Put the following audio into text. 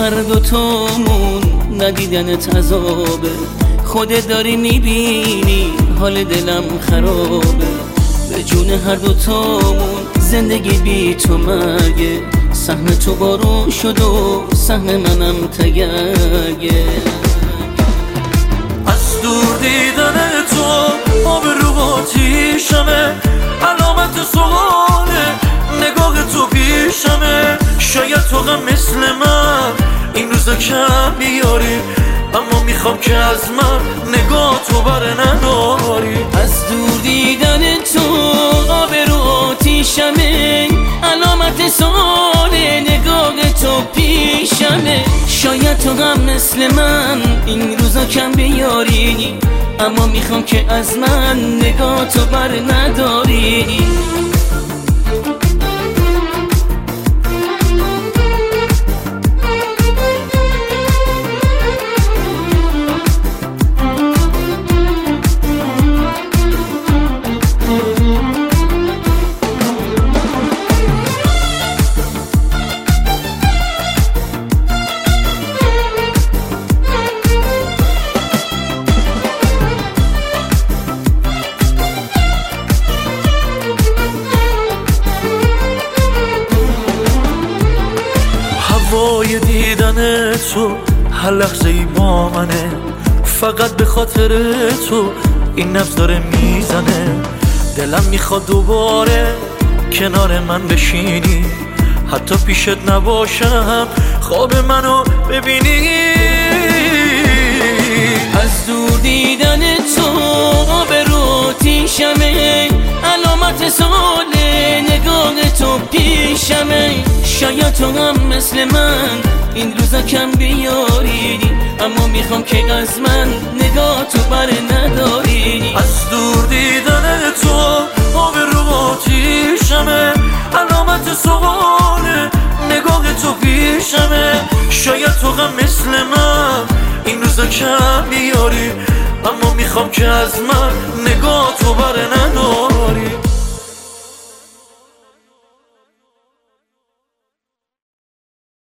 هر دوتامون ندیدنت عذابه. خودت داری میبینی حال دلم خرابه. به جون هر دوتامون زندگی بی تو مرگه. سهم تو بارون شد و سهم منم تگرگه. از دور دیدن تو آب رو آتیشمه، علامت سواله نگاه تو پیشمه. شاید تو غم مثل من این روزا کم بیاری، اما میخوام که از من نگاه تو بره نداری. از دور دیدن تو آب رو آتیشمه، علامت سواله نگاه تو پیشمه. شاید تو غم مثل من این روزا کم بیاری، اما میخوام که از من نگاه تو بر نداری. هوای دیدن تو هر لحظه ای با منه، فقط به خاطر تو این نبض داره میزنه. دلم میخواد دوباره کنار من بشینی، حتی پیشت نباشم خواب منو ببینی. از دور دیدن تو آب رو آتیشمه، علامت سواله نگاه تو پیشمه. شاید تو هم مثل من این روزا کم بیاری، اما میخوام که از من نگاه تو بر نداری. از دور دیدن تو آب رو آتیشمه، علامت سواله نگاه تو پیشمه. شاید تو غم مثل من این روزا کم بیاری، اما میخوام که از من نگاه تو بر نداری.